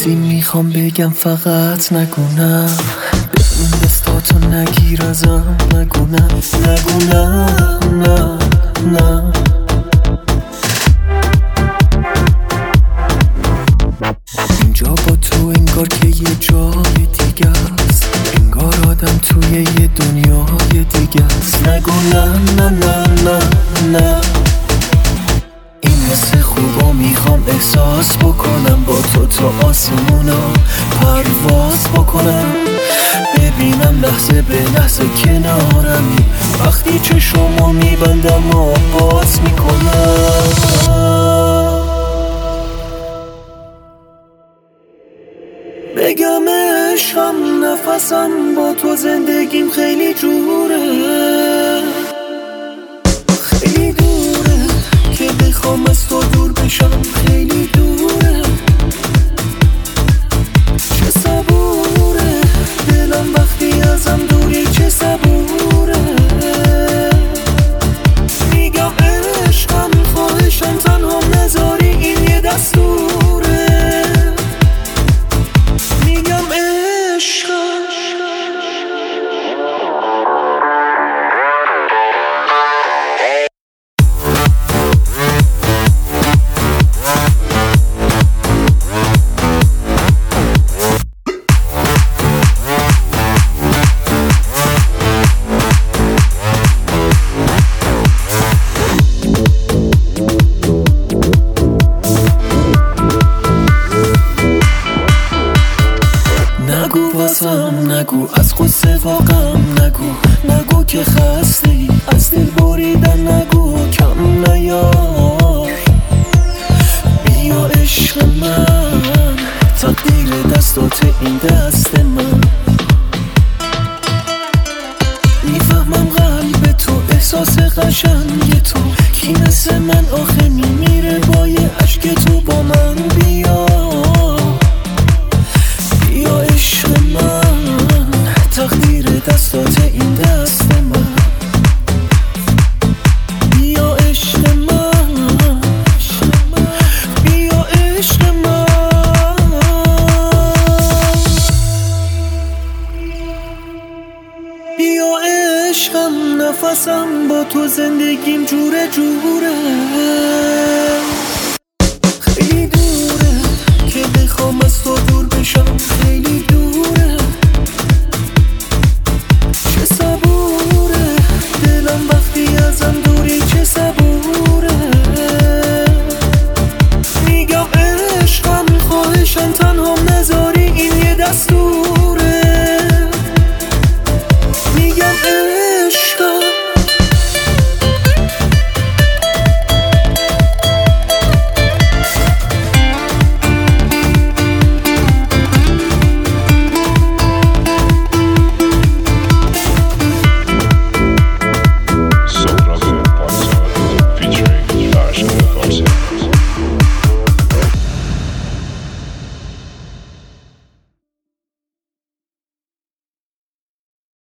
چیزی میخوام بگم فقط نگونم، بدون دستاتو نگیر ازم، نگونم نه نه. اینجا با تو انگار که یه جای دیگه است، انگار آدم توی یه دنیای دیگه است. نگونم نه. این حس خوبا میخوام احساس بکنم، با تو تا آسمونا پرواز بکنم، ببینم لحظه به لحظه کنارمی، وقتی چشمو میبندم و باز میکنم. بگم عشقم نفسم با تو زندگیم خیلی جوره، خیلی دوره که بخوام از تو دور بشم، خیلی دوره. چه صبوره دلم وقتی ازم دوری، چه صبوره. میگم عشقم خواهشم تنها نذاری، این یه دستوره. میگم عشقم نگو از قصه واقعم، نگو که خستی از دل بریدن، نگو کم نیار. بیا عشق من، تقدیر دستات این دست من. میفهمم قلب تو احساس قشنگ تو، کی مثل من آخه میمیره با یه عشق تو با من. بیا عشق من، تقدیر دستات این دست من. بیا عشق من، بیا عشق من. بیا عشقم نفسم با تو زندگیم جوره.